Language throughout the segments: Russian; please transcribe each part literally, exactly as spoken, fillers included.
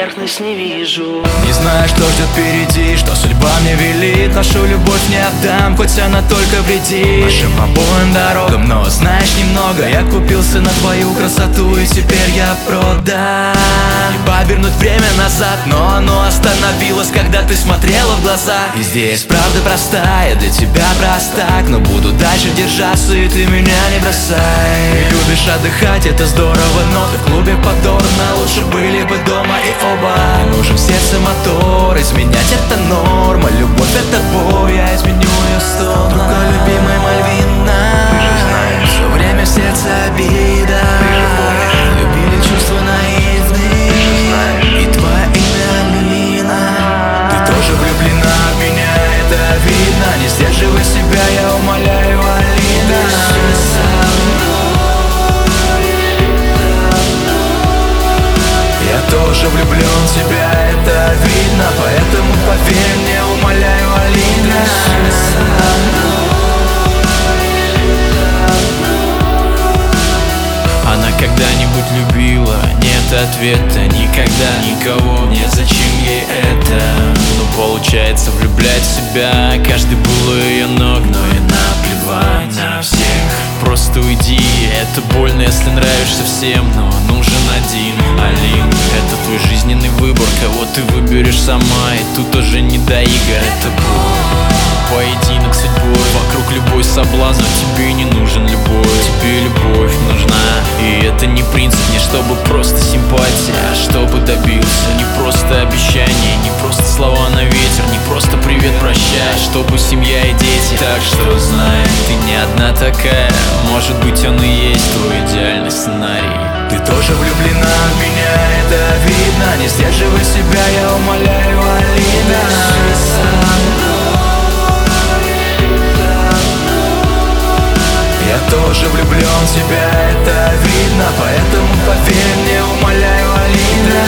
поверхность не вижу. Не знаю, что ждет впереди, что судьба мне велит. Нашу любовь не отдам, хоть она только вредит нашим обоим дорогам. Но знаешь, немного я купился на твою красоту, и теперь я продан. Не повернуть время назад, но оно остановилось, когда ты смотрела в глаза. И здесь правда простая, для тебя простак, но буду дальше держаться, и ты меня не бросай. Любишь отдыхать, это здорово, но ты в клубе подорвана. Лучше были бы дома и оба. Мне нужен в сердце мотор, изменять это норма. Любовь это бой, я изменю ее сто. Только любимая Мальвина, все время в сердце обида. Любили чувства наивные, и твое имя Алина. Ты тоже влюблена в меня, это видно. Не сдерживай себя, я умоляю, Алина. Я тоже влюблен в тебя, это видно. Поэтому поверь мне, умоляю, Алина. Она когда-нибудь любила? Нет ответа, никогда. Никого, нет, зачем ей это? Ну получается влюблять в себя, каждый был у ее ног. Но и наплевать на всех, просто уйди. Это больно, если нравишься всем, но нужен один. Алин, это твой жизненный выбор, кого ты выберешь сама. И тут уже не до игр, это боль. Поединок с судьбой, вокруг любой соблазн, но тебе не нужен любовь. Тебе любовь нужна, и это не принцип, не чтобы просто симпатия, а чтобы добился. Не просто обещание, не просто слова на ветер, не просто привет, прощай, чтобы семья и дети. Так что знай, ты не одна такая, может быть он и есть твой идеальный сценарий. Ты тоже влюблена в меня, это видно. Не сдерживай себя, я умоляю, Алина. Я тоже влюблен в тебя, это видно. Поэтому поверь мне, умоляю, Алина.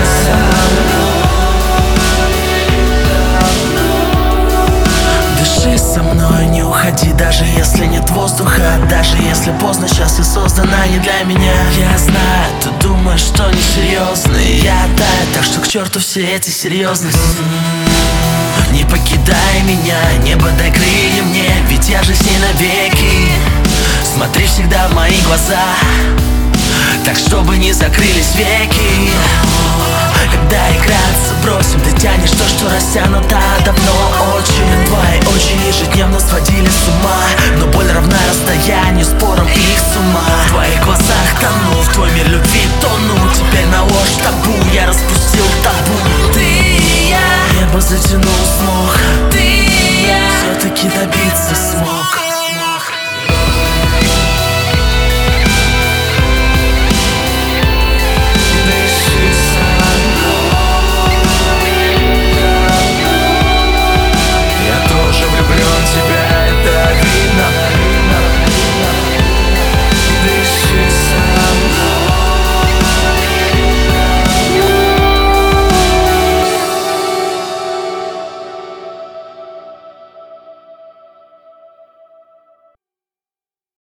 Дыши со мной, не уходи, даже если нет воздуха. Даже если поздно, сейчас и создана не для меня. Я знаю, ты думаешь, что несерьезный. Я таю, так что к черту все эти серьезности. Не покидай меня, небо дай крылья мне, ведь я же с ней навеки. Смотри всегда в мои глаза, так чтобы не закрылись веки. Когда играться бросим, ты тянешь то, что растянуто давно очень. Твои очи ежедневно сводили с ума, но боль равна расстоянию, спором их сумма. В твоих глазах тону, в твой мир любви тону. Теперь на ложь табу, я распустил табу. Ты и я. Небо затянул смог,